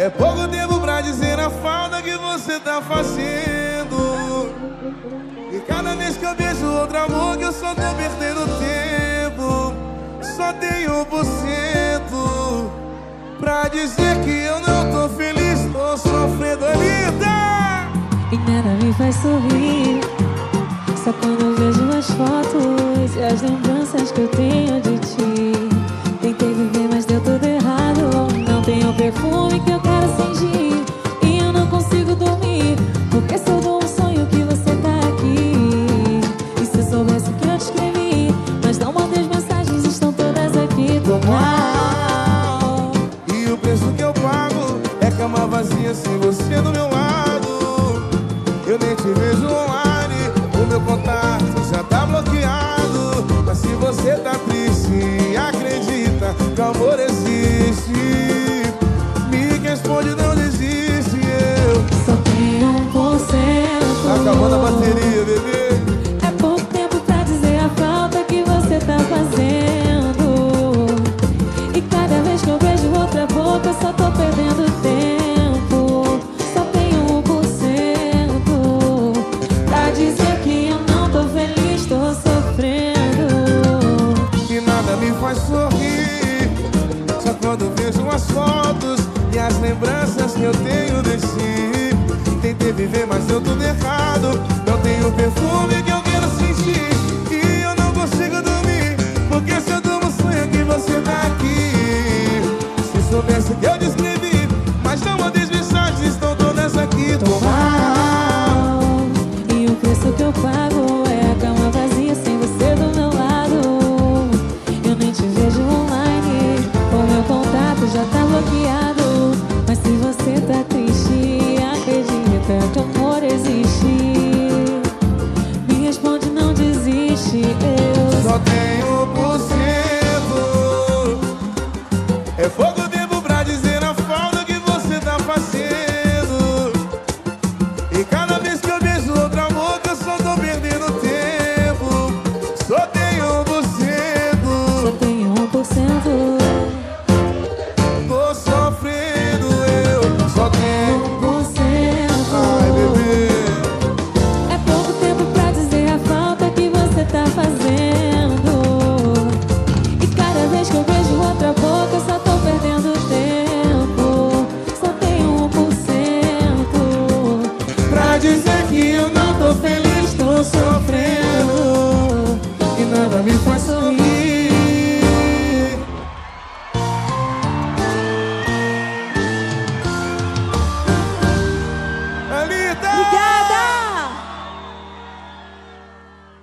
É pouco tempo pra dizer a falta que você tá fazendo. E cada vez que eu vejo outro amor que eu só tô perdendo tempo. Só tenho 1% pra dizer que eu não tô feliz, tô sofrendo, Anitta. E nada me faz sorrir, só quando eu vejo as fotos e as lembranças que eu tenho de ti. Tentei viver, mas deu tudo errado. Não tenho perfume que eu quero fingir, e eu não consigo dormir, porque se eu dou um sonho que você tá aqui. E se eu soubesse o que eu te escrevi, mas não mandei as mensagens, estão todas aqui. Tô mal. E o preço que eu pago é cama vazia sem você do meu lado. Eu nem te vejo online, o meu contato já tá bloqueado. Mas se você tá triste, acredita que o amor existe. Me responde, não desiste. Eu só tenho 1%. tá acabando a bateria, bebê. É pouco tempo pra dizer a falta que você tá fazendo. E cada vez que eu vejo outra boca, eu só tô perdendo tempo. Só tenho 1% pra dizer que eu não tô feliz, tô sofrendo. E nada me faz sorrir, só quando vejo as fotos e as lembranças que eu tenho de ti. Tentei viver, mas deu tudo errado. Não tenho perfume que eu quero sentir, e eu não consigo dormir, porque se eu durmo sonho que você tá aqui. Se soubesse que eu descrevi, mas não mandei as mensagens, estão todas aqui. Tô mal. E o preço que eu pago é a cama vazia sem você do meu lado. Eu nem te vejo online, o meu contato já tá bloqueado. Mas se você tá triste, acredita que o amor existe. Me responde, não desiste. Eu Só tenho 1%. É pouco tempo pra dizer a falta que você tá fazendo. E cada vez que eu vejo outro amor que eu só tô perdendo tempo. Só tenho 1%. só tenho 1%. Tô sofrendo, eu só tenho 1%. Ai, bebê. É pouco tempo pra dizer a falta que você tá fazendo. E cada vez que eu vejo outra boca, eu só tô perdendo tempo. Só tenho 1% Pra dizer que eu não tô feliz, tô sofrendo. E nada me faz sorrir.